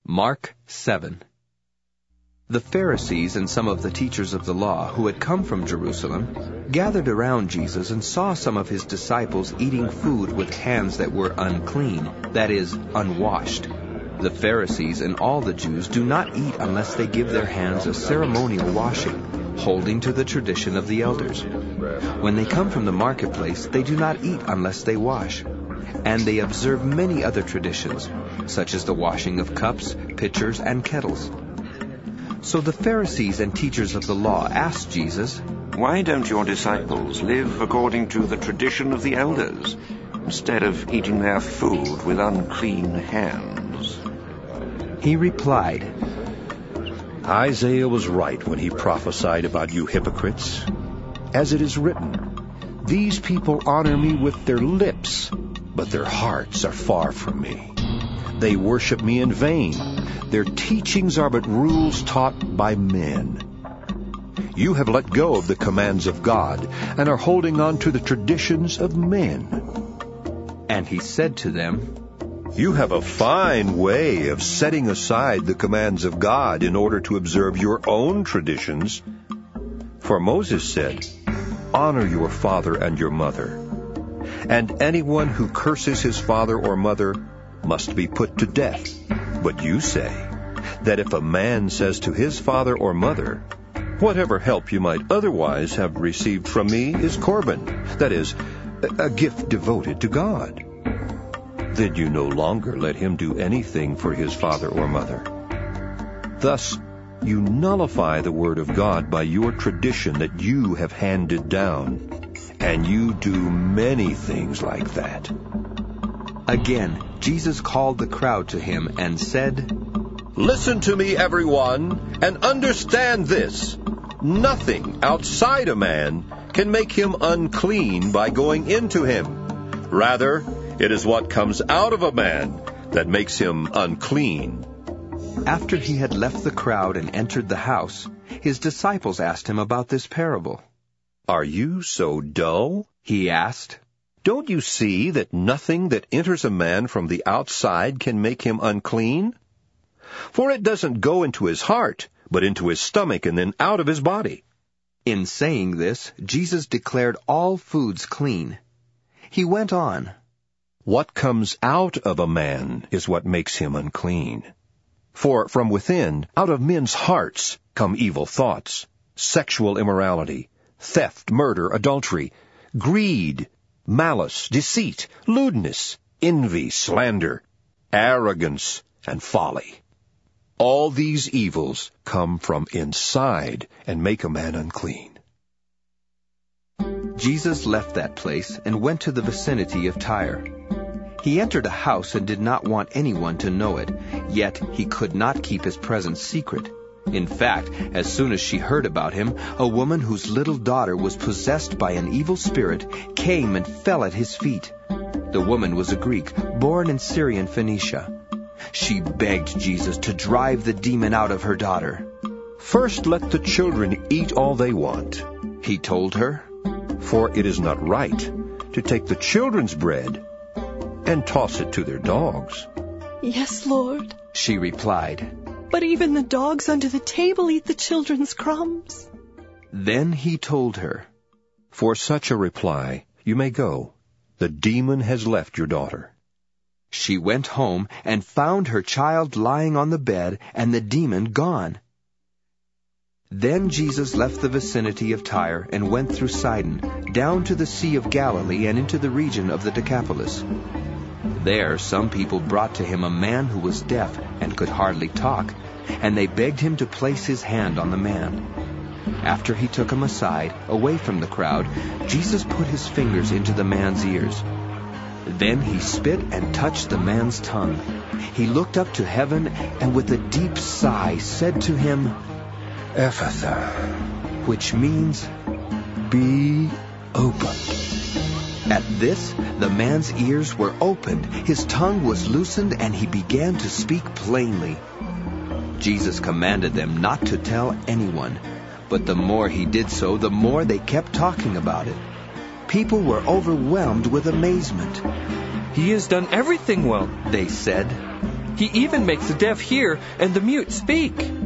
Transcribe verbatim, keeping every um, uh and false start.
Mark seven. The Pharisees and some of the teachers of the law who had come from Jerusalem gathered around Jesus and saw some of his disciples eating food with hands that were unclean, that is, unwashed. The Pharisees and all the Jews do not eat unless they give their hands a ceremonial washing, holding to the tradition of the elders. When they come from the marketplace, they do not eat unless they wash. And they observe many other traditions, such as the washing of cups, pitchers, and kettles. So the Pharisees and teachers of the law asked Jesus, "Why don't your disciples live according to the tradition of the elders, instead of eating their food with unclean hands?" He replied, Isaiah was right when he prophesied about you hypocrites. As it is written, "These people honor me with their lips, but their hearts are far from me. They worship me in vain. Their teachings are but rules taught by men." You have let go of the commands of God and are holding on to the traditions of men. And he said to them, You have a fine way of setting aside the commands of God in order to observe your own traditions. For Moses said, "Honor your father and your mother," and anyone who curses his father or mother must be put to death. But you say that if a man says to his father or mother, "Whatever help you might otherwise have received from me is Corban," that is, a gift devoted to God, then you no longer let him do anything for his father or mother. Thus, you nullify the word of God by your tradition that you have handed down, and you do many things like that. Again, Jesus called the crowd to him and said, Listen to me, everyone, and understand this. Nothing outside a man can make him unclean by going into him. Rather, it is what comes out of a man that makes him unclean. After he had left the crowd and entered the house, his disciples asked him about this parable. Are you so dull? He asked. Don't you see that nothing that enters a man from the outside can make him unclean? For it doesn't go into his heart, but into his stomach and then out of his body. In saying this, Jesus declared all foods clean. He went on, What comes out of a man is what makes him unclean. For from within, out of men's hearts, come evil thoughts, sexual immorality, theft, murder, adultery, greed, malice, deceit, lewdness, envy, slander, arrogance, and folly. All these evils come from inside and make a man unclean. Jesus left that place and went to the vicinity of Tyre. He entered a house and did not want anyone to know it, yet he could not keep his presence secret. In fact, as soon as she heard about him, a woman whose little daughter was possessed by an evil spirit came and fell at his feet. The woman was a Greek, born in Syrian Phoenicia. She begged Jesus to drive the demon out of her daughter. First let the children eat all they want, he told her, for it is not right to take the children's bread and toss it to their dogs. Yes, Lord, she replied. But even the dogs under the table eat the children's crumbs. Then he told her, For such a reply, you may go. The demon has left your daughter. She went home and found her child lying on the bed and the demon gone. Then Jesus left the vicinity of Tyre and went through Sidon, down to the Sea of Galilee and into the region of the Decapolis. There some people brought to him a man who was deaf and could hardly talk, and they begged him to place his hand on the man. After he took him aside, away from the crowd, Jesus put his fingers into the man's ears. Then he spit and touched the man's tongue. He looked up to heaven and with a deep sigh said to him, Ephatha, which means, be opened. At this, the man's ears were opened, his tongue was loosened, and he began to speak plainly. Jesus commanded them not to tell anyone, but the more he did so, the more they kept talking about it. People were overwhelmed with amazement. He has done everything well, they said. He even makes the deaf hear and the mute speak.